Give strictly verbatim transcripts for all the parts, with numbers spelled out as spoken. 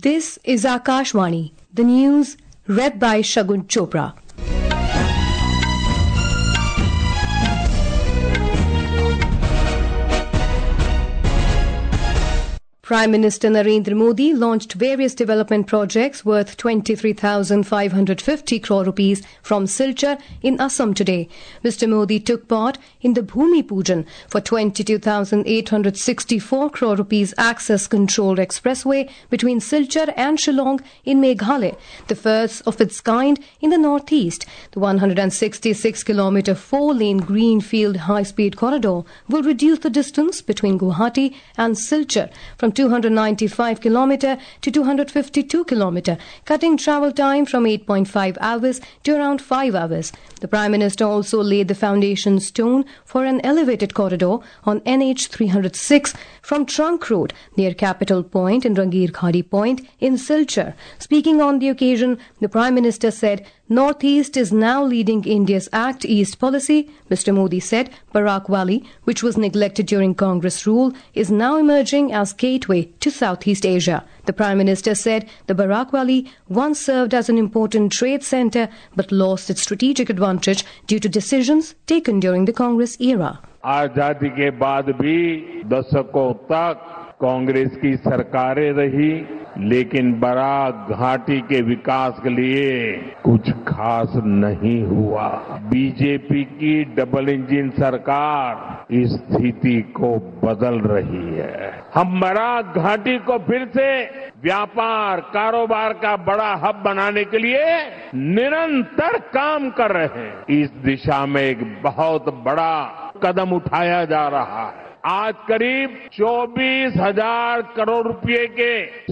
This is Akashvani, the news read by Shagun Chopra. Prime Minister Narendra Modi launched various development projects worth twenty-three thousand five hundred fifty crore rupees from Silchar in Assam today. Mister Modi took part in the Bhumi Pujan for twenty-two thousand eight hundred sixty-four crore rupees access controlled expressway between Silchar and Shillong in Meghalaya, the first of its kind in the northeast. The one hundred sixty-six kilometre four-lane greenfield high-speed corridor will reduce the distance between Guwahati and Silchar from two hundred ninety-five kilometre to two hundred fifty-two kilometre, cutting travel time from eight point five hours to around five hours. The Prime Minister also laid the foundation stone for an elevated corridor on N H three oh six from Trunk Road near Capital Point and Rangir Khadi Point in Silchar. Speaking on the occasion, the Prime Minister said, Northeast is now leading India's Act East policy. Mister Modi said Barak Valley, which was neglected during Congress rule, is now emerging as gateway to Southeast Asia. The Prime Minister said the Barak Valley once served as an important trade centre but lost its strategic advantage due to decisions taken during the Congress era. आजादी के बाद भी दशकों तक कांग्रेस की सरकारें रही, लेकिन बराक घाटी के विकास के लिए कुछ खास नहीं हुआ। बीजेपी की डबल इंजन सरकार इस स्थिति को बदल रही है। हम बराक घाटी को फिर से व्यापार कारोबार का बड़ा हब बनाने के लिए निरंतर काम कर रहे हैं। इस दिशा में एक बहुत बड़ा कदम उठाया जा रहा है। आज करीब चौबीस हजार करोड़ रुपए के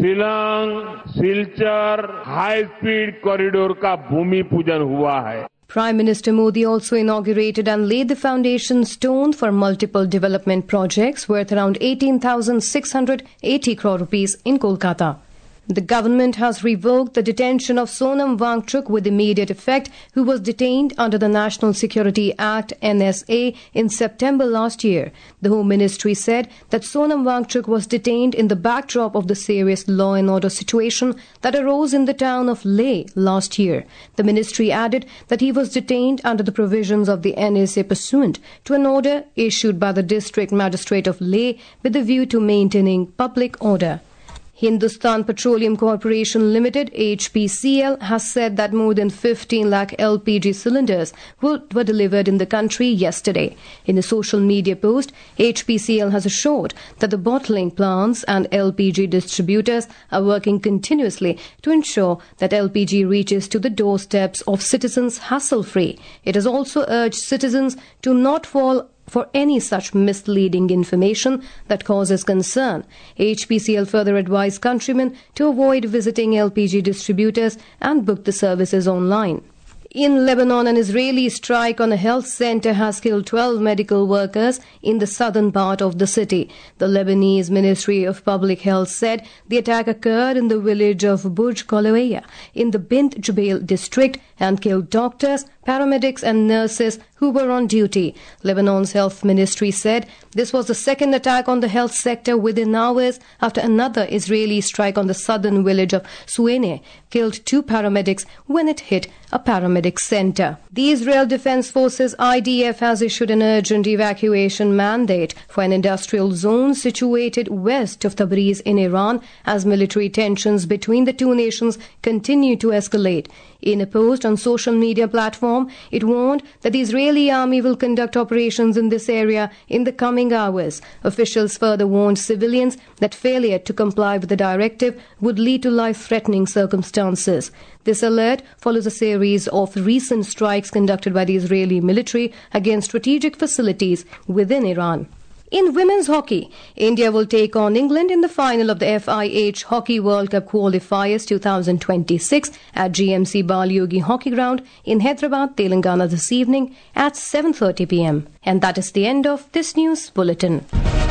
Shillong Silchar high speed corridor का भूमि पूजन हुआ है। Prime Minister Modi also inaugurated and laid the foundation stone for multiple development projects worth around eighteen thousand six hundred eighty crore rupees in Kolkata. The government has revoked the detention of Sonam Wangchuk with immediate effect, who was detained under the National Security Act N S A in September last year. The Home Ministry said that Sonam Wangchuk was detained in the backdrop of the serious law and order situation that arose in the town of Leh last year. The ministry added that he was detained under the provisions of the N S A pursuant to an order issued by the District Magistrate of Leh with a view to maintaining public order. Hindustan Petroleum Corporation Limited H P C L has said that more than fifteen lakh L P G cylinders were, were delivered in the country yesterday. In a social media post, H P C L has assured that the bottling plants and L P G distributors are working continuously to ensure that L P G reaches to the doorsteps of citizens hassle-free. It has also urged citizens to not fall for any such misleading information that causes concern. H P C L further advised countrymen to avoid visiting L P G distributors and book the services online. In Lebanon, an Israeli strike on a health center has killed twelve medical workers in the southern part of the city. The Lebanese Ministry of Public Health said the attack occurred in the village of Burj Koloaya in the Bint Jubail district and killed doctors, paramedics and nurses who were on duty. Lebanon's health ministry said this was the second attack on the health sector within hours after another Israeli strike on the southern village of Suene killed two paramedics when it hit a paramedic center. The Israel Defense Forces I D F has issued an urgent evacuation mandate for an industrial zone situated west of Tabriz in Iran as military tensions between the two nations continue to escalate. In a post on social media platform, it warned that the Israeli army will conduct operations in this area in the coming hours. Officials further warned civilians that failure to comply with the directive would lead to life-threatening circumstances. This alert follows a series of recent strikes conducted by the Israeli military against strategic facilities within Iran. In women's hockey, India will take on England in the final of the F I H Hockey World Cup Qualifiers twenty twenty-six at G M C Balyogi Hockey Ground in Hyderabad, Telangana this evening at seven thirty p m. And that is the end of this news bulletin.